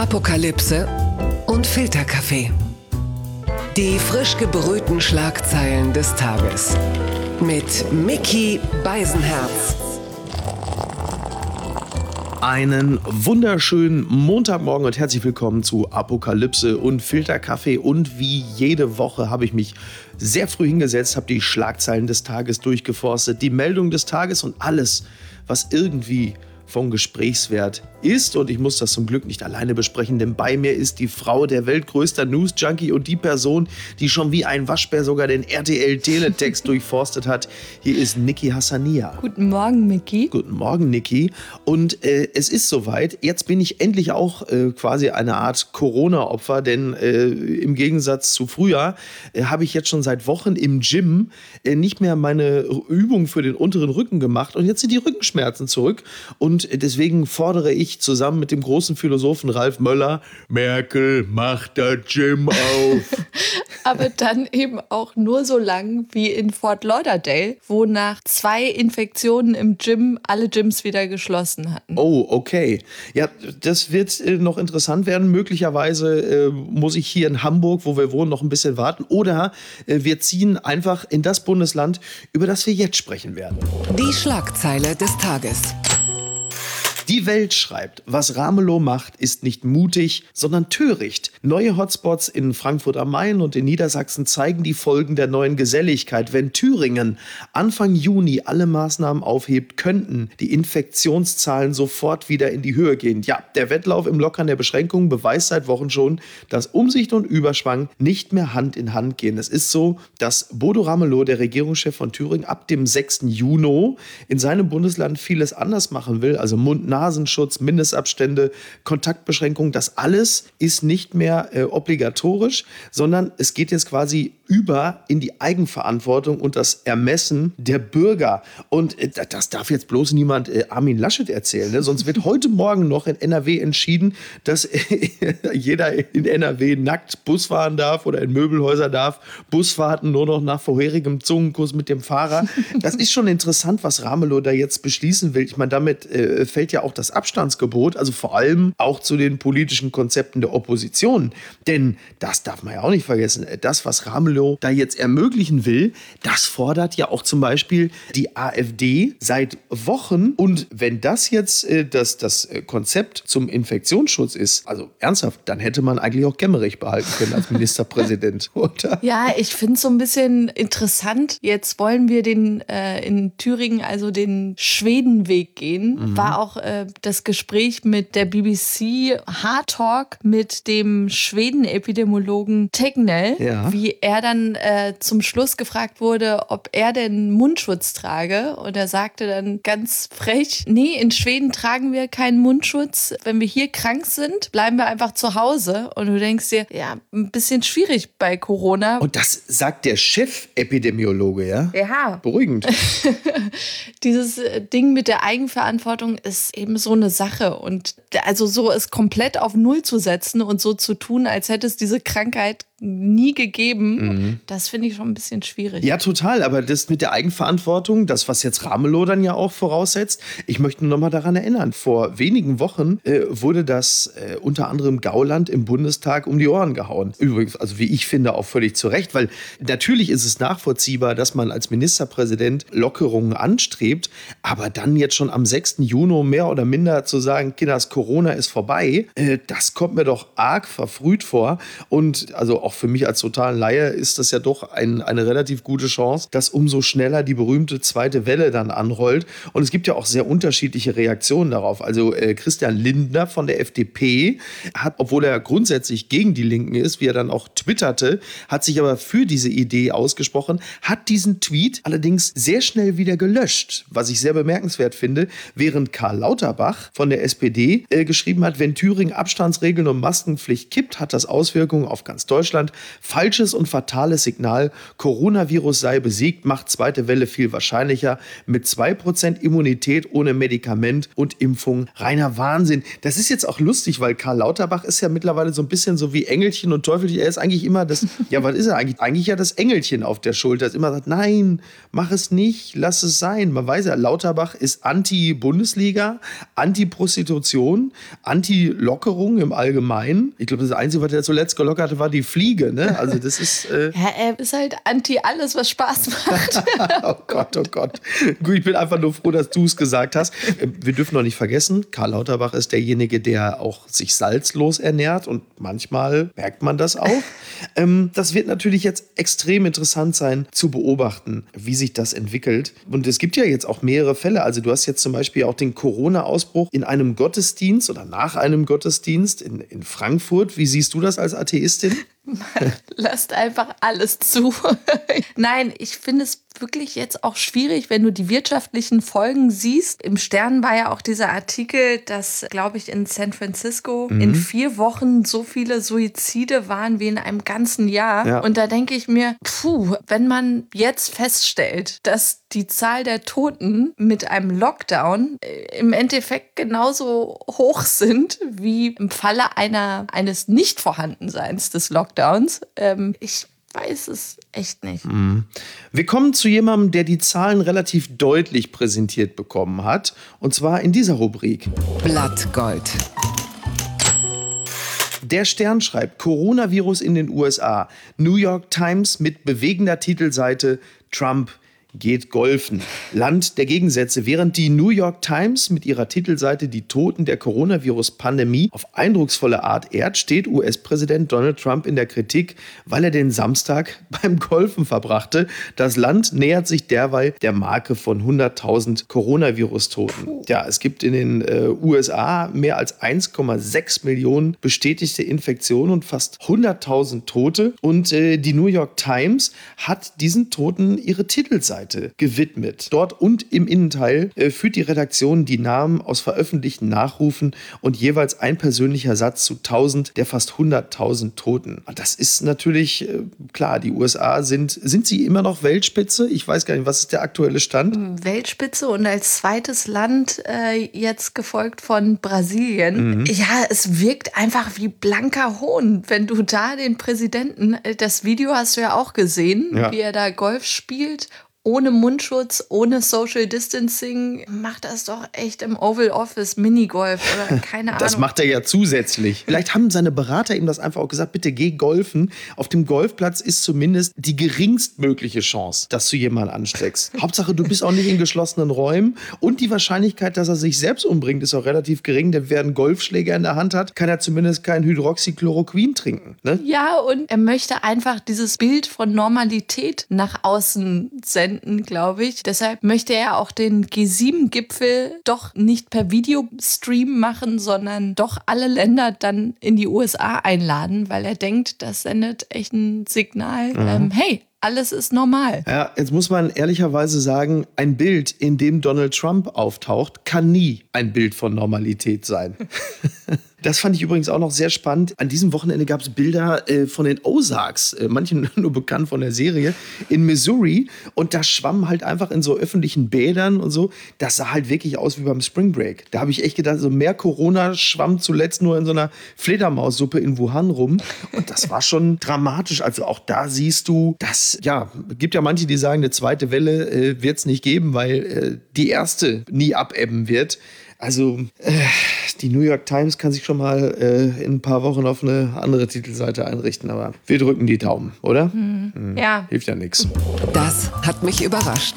Apokalypse und Filterkaffee. Die frisch gebrühten Schlagzeilen des Tages. Mit Micky Beisenherz. Einen wunderschönen Montagmorgen und herzlich willkommen zu Apokalypse und Filterkaffee. Und wie jede Woche habe ich mich sehr früh hingesetzt, habe die Schlagzeilen des Tages durchgeforstet, die Meldung des Tages und alles, was irgendwie von Gesprächswert ist. Und ich muss das zum Glück nicht alleine besprechen, denn bei mir ist die Frau, der weltgrößter News-Junkie und die Person, die schon wie ein Waschbär sogar den RTL-Teletext durchforstet hat. Hier ist Niki Hassania. Guten Morgen, Micky. Guten Morgen, Niki. Und es ist soweit. Jetzt bin ich endlich auch quasi eine Art Corona-Opfer, denn im Gegensatz zu früher habe ich jetzt schon seit Wochen im Gym nicht mehr meine Übung für den unteren Rücken gemacht und jetzt sind die Rückenschmerzen zurück. Und deswegen fordere ich zusammen mit dem großen Philosophen Ralf Möller, Merkel, mach das Gym auf. Aber dann eben auch nur so lang wie in Fort Lauderdale, wo nach 2 Infektionen im Gym alle Gyms wieder geschlossen hatten. Oh, okay. Ja, das wird noch interessant werden. Möglicherweise muss ich hier in Hamburg, wo wir wohnen, noch ein bisschen warten. Oder wir ziehen einfach in das Bundesland, über das wir jetzt sprechen werden. Die Schlagzeile des Tages. Die Welt schreibt, was Ramelow macht, ist nicht mutig, sondern töricht. Neue Hotspots in Frankfurt am Main und in Niedersachsen zeigen die Folgen der neuen Geselligkeit. Wenn Thüringen Anfang Juni alle Maßnahmen aufhebt, könnten die Infektionszahlen sofort wieder in die Höhe gehen. Ja, der Wettlauf im Lockern der Beschränkungen beweist seit Wochen schon, dass Umsicht und Überschwang nicht mehr Hand in Hand gehen. Es ist so, dass Bodo Ramelow, der Regierungschef von Thüringen, ab dem 6. Juni in seinem Bundesland vieles anders machen will, also Mund-Nasenschutz, Mindestabstände, Kontaktbeschränkungen, das alles ist nicht mehr obligatorisch, sondern es geht jetzt quasi über in die Eigenverantwortung und das Ermessen der Bürger. Und das darf jetzt bloß niemand Armin Laschet erzählen, ne? Sonst wird heute Morgen noch in NRW entschieden, dass jeder in NRW nackt Bus fahren darf oder in Möbelhäuser darf, Busfahrten nur noch nach vorherigem Zungenkuss mit dem Fahrer. Das ist schon interessant, was Ramelow da jetzt beschließen will. Ich meine, damit fällt ja auch das Abstandsgebot, also vor allem auch zu den politischen Konzepten der Opposition. Denn das darf man ja auch nicht vergessen. Das, was Ramelow da jetzt ermöglichen will, das fordert ja auch zum Beispiel die AfD seit Wochen. Und wenn das jetzt das Konzept zum Infektionsschutz ist, also ernsthaft, dann hätte man eigentlich auch Kemmerich behalten können als Ministerpräsident, oder? Ja, ich finde es so ein bisschen interessant. Jetzt wollen wir in Thüringen also den Schwedenweg gehen. War auch das Gespräch mit der BBC Hard Talk mit dem Schweden-Epidemiologen Tegnell, Ja. wie er dann zum Schluss gefragt wurde, ob er denn Mundschutz trage. Und er sagte dann ganz frech, nee, in Schweden tragen wir keinen Mundschutz. Wenn wir hier krank sind, bleiben wir einfach zu Hause. Und du denkst dir, ja, ein bisschen schwierig bei Corona. Und das sagt der Chef-Epidemiologe, ja? Ja. Beruhigend. Dieses Ding mit der Eigenverantwortung ist eben so eine Sache. Und also so es komplett auf Null zu setzen und so zu tun, als hätte es diese Krankheit nie gegeben, das finde ich schon ein bisschen schwierig. Ja, total. Aber das mit der Eigenverantwortung, das, was jetzt Ramelow dann ja auch voraussetzt, ich möchte nur noch mal daran erinnern, vor wenigen Wochen wurde das unter anderem Gauland im Bundestag um die Ohren gehauen. Übrigens, also wie ich finde, auch völlig zu Recht, weil natürlich ist es nachvollziehbar, dass man als Ministerpräsident Lockerungen anstrebt, aber dann jetzt schon am 6. Juni mehr oder minder zu sagen, Kinders, Corona ist vorbei, das kommt mir doch arg verfrüht vor. Und also auch für mich als totalen Laie ist das ja doch eine relativ gute Chance, dass umso schneller die berühmte zweite Welle dann anrollt. Und es gibt ja auch sehr unterschiedliche Reaktionen darauf. Also Christian Lindner von der FDP hat, obwohl er grundsätzlich gegen die Linken ist, wie er dann auch twitterte, hat sich aber für diese Idee ausgesprochen, hat diesen Tweet allerdings sehr schnell wieder gelöscht, was ich sehr bemerkenswert finde, während Karl Lauterbach von der SPD geschrieben hat, wenn Thüringen Abstandsregeln und Maskenpflicht kippt, hat das Auswirkungen auf ganz Deutschland. Deutschland. Falsches und fatales Signal. Coronavirus sei besiegt, macht zweite Welle viel wahrscheinlicher. Mit 2% Immunität ohne Medikament und Impfung. Reiner Wahnsinn. Das ist jetzt auch lustig, weil Karl Lauterbach ist ja mittlerweile so ein bisschen so wie Engelchen und Teufelchen. Er ist eigentlich immer das, ja, was ist er eigentlich? Eigentlich ja das Engelchen auf der Schulter. Das immer sagt, nein, mach es nicht, lass es sein. Man weiß ja, Lauterbach ist Anti-Bundesliga, Anti-Prostitution, Anti-Lockerung im Allgemeinen. Ich glaube, das Einzige, was er zuletzt gelockert hat, war die Fliege. Ne? Also das ist... Ja, er ist halt anti alles, was Spaß macht. Oh Gott, oh Gott. Gut, ich bin einfach nur froh, dass du es gesagt hast. Wir dürfen noch nicht vergessen, Karl Lauterbach ist derjenige, der auch sich salzlos ernährt und manchmal merkt man das auch. Das wird natürlich jetzt extrem interessant sein zu beobachten, wie sich das entwickelt. Und es gibt ja jetzt auch mehrere Fälle. Also du hast jetzt zum Beispiel auch den Corona-Ausbruch in einem Gottesdienst oder nach einem Gottesdienst in Frankfurt. Wie siehst du das als Atheistin? Lasst einfach alles zu. Nein, ich finde es wirklich jetzt auch schwierig, wenn du die wirtschaftlichen Folgen siehst. Im Stern war ja auch dieser Artikel, dass, glaube ich, in San Francisco in 4 Wochen so viele Suizide waren wie in einem ganzen Jahr. Ja. Und da denke ich mir, wenn man jetzt feststellt, dass die Zahl der Toten mit einem Lockdown im Endeffekt genauso hoch sind wie im Falle eines Nichtvorhandenseins des Lockdowns. Ich weiß es echt nicht. Wir kommen zu jemandem, der die Zahlen relativ deutlich präsentiert bekommen hat. Und zwar in dieser Rubrik. Blattgold. Der Stern schreibt, Coronavirus in den USA. New York Times mit bewegender Titelseite, Trump geht golfen. Land der Gegensätze. Während die New York Times mit ihrer Titelseite die Toten der Coronavirus-Pandemie auf eindrucksvolle Art ehrt, steht US-Präsident Donald Trump in der Kritik, weil er den Samstag beim Golfen verbrachte. Das Land nähert sich derweil der Marke von 100.000 Coronavirus-Toten. Ja, es gibt in den USA mehr als 1,6 Millionen bestätigte Infektionen und fast 100.000 Tote. Und die New York Times hat diesen Toten ihre Titelseite gewidmet. Dort und im Innenteil führt die Redaktion die Namen aus veröffentlichten Nachrufen und jeweils ein persönlicher Satz zu 1000 der fast 100.000 Toten. Das ist natürlich klar, die USA sind sie immer noch Weltspitze? Ich weiß gar nicht, was ist der aktuelle Stand? Weltspitze und als zweites Land jetzt gefolgt von Brasilien. Ja, es wirkt einfach wie blanker Hohn, wenn du da den Präsidenten, das Video hast du ja auch gesehen, wie er da Golf spielt. Ohne Mundschutz, ohne Social Distancing, macht das doch echt im Oval Office Minigolf oder keine Ahnung. Das macht er ja zusätzlich. Vielleicht haben seine Berater ihm das einfach auch gesagt, bitte geh golfen. Auf dem Golfplatz ist zumindest die geringstmögliche Chance, dass du jemanden ansteckst. Hauptsache, du bist auch nicht in geschlossenen Räumen und die Wahrscheinlichkeit, dass er sich selbst umbringt, ist auch relativ gering, denn wer einen Golfschläger in der Hand hat, kann er zumindest kein Hydroxychloroquin trinken. Ne? Ja, und er möchte einfach dieses Bild von Normalität nach außen senden, glaube ich. Deshalb möchte er auch den G7-Gipfel doch nicht per Videostream machen, sondern doch alle Länder dann in die USA einladen, weil er denkt, das sendet echt ein Signal, hey, alles ist normal. Ja, jetzt muss man ehrlicherweise sagen, ein Bild, in dem Donald Trump auftaucht, kann nie ein Bild von Normalität sein. Das fand ich übrigens auch noch sehr spannend. An diesem Wochenende gab es Bilder von den Ozarks, manchen nur bekannt von der Serie, in Missouri. Und da schwammen halt einfach in so öffentlichen Bädern und so. Das sah halt wirklich aus wie beim Spring Break. Da habe ich echt gedacht, so mehr Corona schwamm zuletzt nur in so einer Fledermaussuppe in Wuhan rum. Und das war schon dramatisch. Also auch da siehst du, dass, ja, gibt ja manche, die sagen, eine zweite Welle wird es nicht geben, weil die erste nie abebben wird. Also die New York Times kann sich schon mal in ein paar Wochen auf eine andere Titelseite einrichten, aber wir drücken die Daumen, oder? Ja. Hilft ja nichts. Das hat mich überrascht.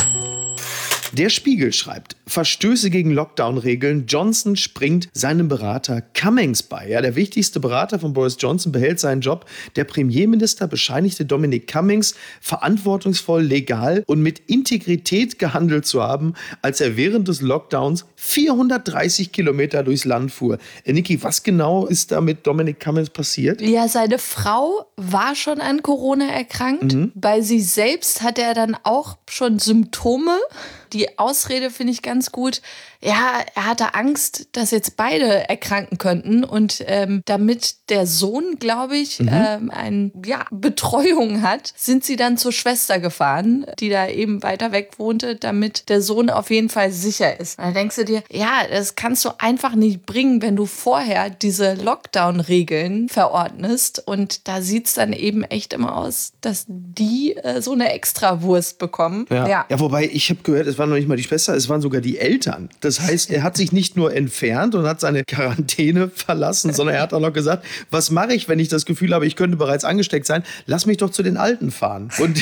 Der Spiegel schreibt, Verstöße gegen Lockdown-Regeln. Johnson springt seinem Berater Cummings bei. Ja, der wichtigste Berater von Boris Johnson behält seinen Job. Der Premierminister bescheinigte Dominic Cummings, verantwortungsvoll, legal und mit Integrität gehandelt zu haben, als er während des Lockdowns 430 Kilometer durchs Land fuhr. Niki, was genau ist da mit Dominic Cummings passiert? Ja, seine Frau war schon an Corona erkrankt. Bei sich selbst hat er dann auch schon Symptome. Die Ausrede finde ich ganz gut. Ja, er hatte Angst, dass jetzt beide erkranken könnten. Und damit der Sohn, glaube ich, eine Betreuung hat, sind sie dann zur Schwester gefahren, die da eben weiter weg wohnte, damit der Sohn auf jeden Fall sicher ist. Und dann denkst du dir, ja, das kannst du einfach nicht bringen, wenn du vorher diese Lockdown-Regeln verordnest. Und da sieht es dann eben echt immer aus, dass die so eine Extrawurst bekommen. Ja, wobei ich habe gehört, es waren noch nicht mal die Schwester, es waren sogar die Eltern. Das heißt, er hat sich nicht nur entfernt und hat seine Quarantäne verlassen, sondern er hat auch noch gesagt, was mache ich, wenn ich das Gefühl habe, ich könnte bereits angesteckt sein? Lass mich doch zu den Alten fahren. Und,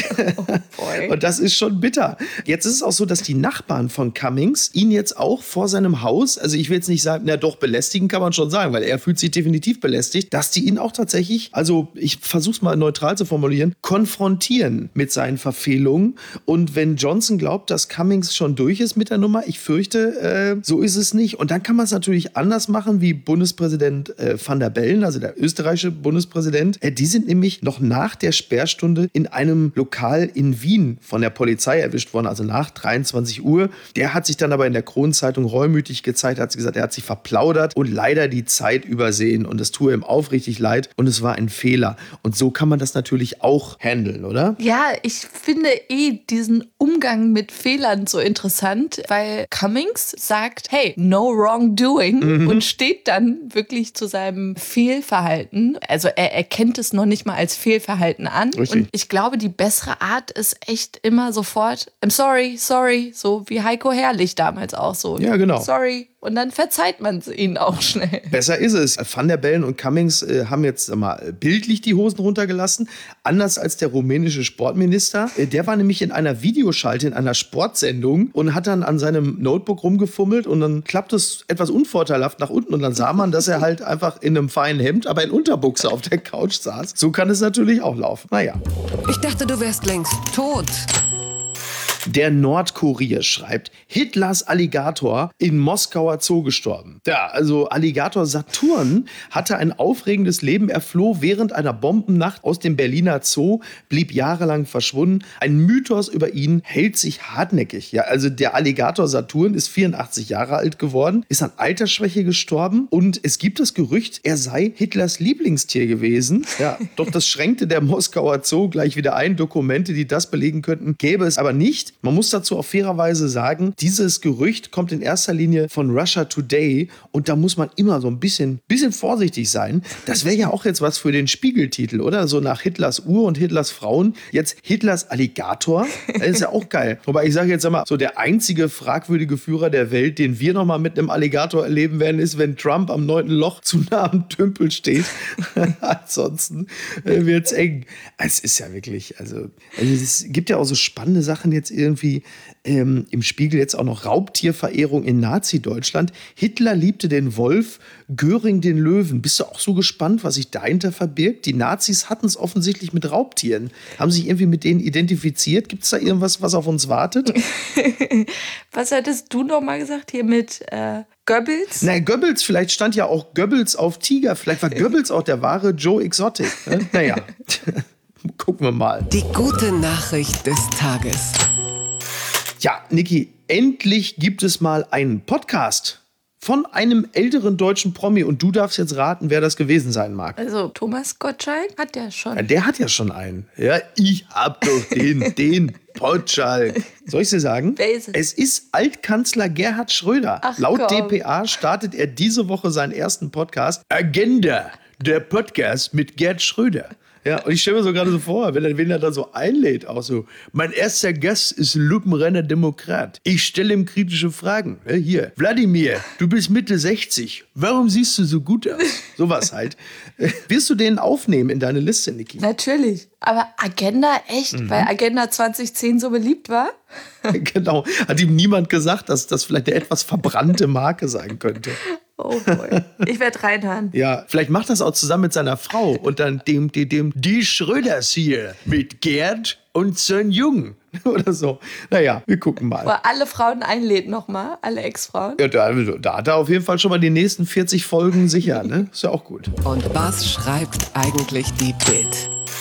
und das ist schon bitter. Jetzt ist es auch so, dass die Nachbarn von Cummings ihn jetzt auch vor seinem Haus, also ich will jetzt nicht sagen, na doch, belästigen kann man schon sagen, weil er fühlt sich definitiv belästigt, dass die ihn auch tatsächlich, also ich versuche es mal neutral zu formulieren, konfrontieren mit seinen Verfehlungen. Und wenn Johnson glaubt, dass Cummings schon durch ist mit der Nummer, ich fürchte, so ist es nicht. Und dann kann man es natürlich anders machen, wie Bundespräsident Van der Bellen, also der österreichische Bundespräsident. Die sind nämlich noch nach der Sperrstunde in einem Lokal in Wien von der Polizei erwischt worden, also nach 23 Uhr. Der hat sich dann aber in der Kronenzeitung reumütig gezeigt, hat gesagt, er hat sich verplaudert und leider die Zeit übersehen. Und das tue ihm aufrichtig leid und es war ein Fehler. Und so kann man das natürlich auch handeln, oder? Ja, ich finde diesen Umgang mit Fehlern so interessant, weil Cummings sagt, hey, no wrongdoing und steht dann wirklich zu seinem Fehlverhalten. Also er erkennt es noch nicht mal als Fehlverhalten an. Richtig. Und ich glaube, die bessere Art ist echt immer sofort, I'm sorry, so wie Heiko Herrlich damals auch so. Ja, genau. Sorry. Und dann verzeiht man es ihnen auch schnell. Besser ist es. Van der Bellen und Cummings haben jetzt mal bildlich die Hosen runtergelassen. Anders als der rumänische Sportminister. Der war nämlich in einer Videoschalte in einer Sportsendung und hat dann an seinem Notebook rumgefummelt und dann klappt es etwas unvorteilhaft nach unten und dann sah man, dass er halt einfach in einem feinen Hemd, aber in Unterbuchse auf der Couch saß. So kann es natürlich auch laufen. Naja. Ich dachte, du wärst längst tot. Der Nordkurier schreibt, Hitlers Alligator in Moskauer Zoo gestorben. Ja, also Alligator Saturn hatte ein aufregendes Leben. Er floh während einer Bombennacht aus dem Berliner Zoo, blieb jahrelang verschwunden. Ein Mythos über ihn hält sich hartnäckig. Ja, also der Alligator Saturn ist 84 Jahre alt geworden, ist an Altersschwäche gestorben und es gibt das Gerücht, er sei Hitlers Lieblingstier gewesen. Ja, doch das schränkte der Moskauer Zoo gleich wieder ein. Dokumente, die das belegen könnten, gäbe es aber nicht. Man muss dazu auch fairerweise sagen, dieses Gerücht kommt in erster Linie von Russia Today und da muss man immer so ein bisschen vorsichtig sein. Das wäre ja auch jetzt was für den Spiegeltitel, oder? So nach Hitlers Uhr und Hitlers Frauen. Jetzt Hitlers Alligator. Das ist ja auch geil. Wobei ich sage jetzt einmal, so der einzige fragwürdige Führer der Welt, den wir noch mal mit einem Alligator erleben werden, ist, wenn Trump am 9. Loch zu nah am Tümpel steht. Ansonsten wird's eng. Es ist ja wirklich, also es gibt ja auch so spannende Sachen jetzt irgendwie im Spiegel jetzt auch noch Raubtierverehrung in Nazi-Deutschland. Hitler liebte den Wolf, Göring den Löwen. Bist du auch so gespannt, was sich dahinter verbirgt? Die Nazis hatten es offensichtlich mit Raubtieren. Haben sich irgendwie mit denen identifiziert? Gibt es da irgendwas, was auf uns wartet? Was hattest du noch mal gesagt hier mit Goebbels? Na, Goebbels, vielleicht stand ja auch Goebbels auf Tiger. Vielleicht war Goebbels auch der wahre Joe Exotic. Ne? Naja, gucken wir mal. Die gute Nachricht des Tages. Ja, Niki, endlich gibt es mal einen Podcast von einem älteren deutschen Promi und du darfst jetzt raten, wer das gewesen sein mag. Also Thomas Gottschalk hat der schon. Ja, der hat ja schon einen. Ja, ich hab doch den Potschalk. Soll ich dir sagen? Wer ist es? Es ist Altkanzler Gerhard Schröder. Ach, Laut komm. dpa startet er diese Woche seinen ersten Podcast. Agenda, der Podcast mit Gerd Schröder. Ja, und ich stelle mir so gerade so vor, wenn er da so einlädt, auch so, mein erster Gast ist lupenreiner Demokrat. Ich stelle ihm kritische Fragen. Ja, hier, Wladimir, du bist Mitte 60. Warum siehst du so gut aus? Sowas halt. Wirst du den aufnehmen in deine Liste, Niki? Natürlich. Aber Agenda, echt? Weil Agenda 2010 so beliebt war? Genau. Hat ihm niemand gesagt, dass das vielleicht eine etwas verbrannte Marke sein könnte. Oh boy. Ich werde reinhören. Ja, vielleicht macht das auch zusammen mit seiner Frau und dann die Schröders hier mit Gerd und seinen Jungen oder so. Naja, wir gucken mal. Wo er alle Frauen einlädt nochmal, alle Ex-Frauen. Ja, da hat er auf jeden Fall schon mal die nächsten 40 Folgen sicher, ne? Ist ja auch gut. Und was schreibt eigentlich die Bild?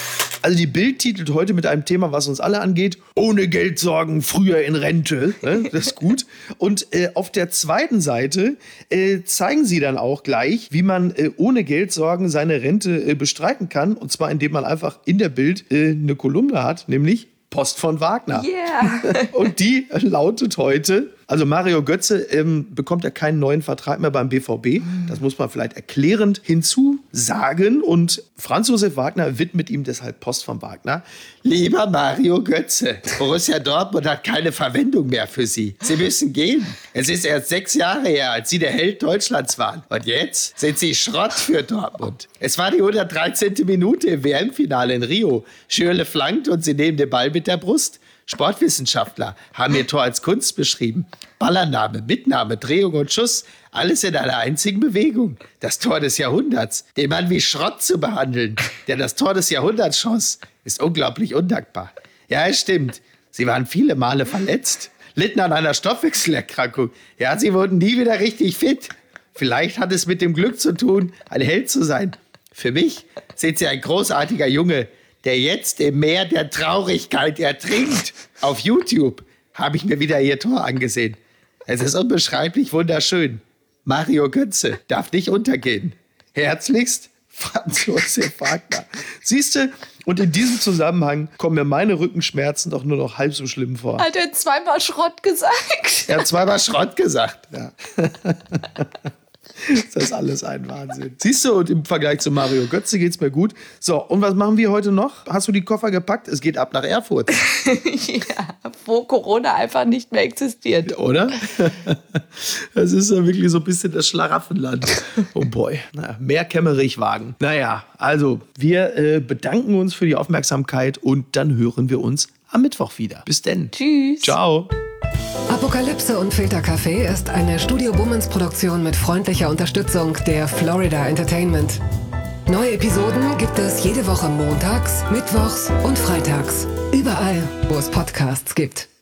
Also die Bild titelt heute mit einem Thema, was uns alle angeht. Ohne Geldsorgen, früher in Rente. Das ist gut. Und auf der zweiten Seite zeigen sie dann auch gleich, wie man ohne Geldsorgen seine Rente bestreiten kann. Und zwar, indem man einfach in der Bild eine Kolumne hat, nämlich Post von Wagner. Yeah. Und die lautet heute, also Mario Götze bekommt ja keinen neuen Vertrag mehr beim BVB. Das muss man vielleicht erklärend hinzusagen. Und Franz Josef Wagner widmet ihm deshalb Post von Wagner. Lieber Mario Götze, Borussia Dortmund hat keine Verwendung mehr für Sie. Sie müssen gehen. Es ist erst 6 Jahre her, als Sie der Held Deutschlands waren. Und jetzt sind Sie Schrott für Dortmund. Es war die 113. Minute im WM-Finale in Rio. Schürrle flankt und Sie nehmen den Ball mit der Brust. Sportwissenschaftler haben ihr Tor als Kunst beschrieben. Ballannahme, Mitnahme, Drehung und Schuss, alles in einer einzigen Bewegung. Das Tor des Jahrhunderts. Den Mann wie Schrott zu behandeln, der das Tor des Jahrhunderts schoss, ist unglaublich undankbar. Ja, es stimmt. Sie waren viele Male verletzt, litten an einer Stoffwechselerkrankung. Ja, sie wurden nie wieder richtig fit. Vielleicht hat es mit dem Glück zu tun, ein Held zu sein. Für mich sind sie ein großartiger Junge, der jetzt im Meer der Traurigkeit ertrinkt. Auf YouTube habe ich mir wieder ihr Tor angesehen. Es ist unbeschreiblich wunderschön. Mario Götze darf nicht untergehen. Herzlichst, Franz Josef Wagner. Siehst du, und in diesem Zusammenhang kommen mir meine Rückenschmerzen doch nur noch halb so schlimm vor. Hat er zweimal Schrott gesagt? Er hat zweimal Schrott gesagt, ja. Das ist alles ein Wahnsinn. Siehst du, und im Vergleich zu Mario Götze geht's mir gut. So, und was machen wir heute noch? Hast du die Koffer gepackt? Es geht ab nach Erfurt. Ja, wo Corona einfach nicht mehr existiert. Oder? Das ist ja wirklich so ein bisschen das Schlaraffenland. Oh boy. Naja, mehr Kemmerich-Wagen. Naja, also wir bedanken uns für die Aufmerksamkeit und dann hören wir uns am Mittwoch wieder. Bis denn. Tschüss. Ciao. Apokalypse und Filtercafé ist eine Studio Bummens Produktion mit freundlicher Unterstützung der Florida Entertainment. Neue Episoden gibt es jede Woche montags, mittwochs und freitags. Überall, wo es Podcasts gibt.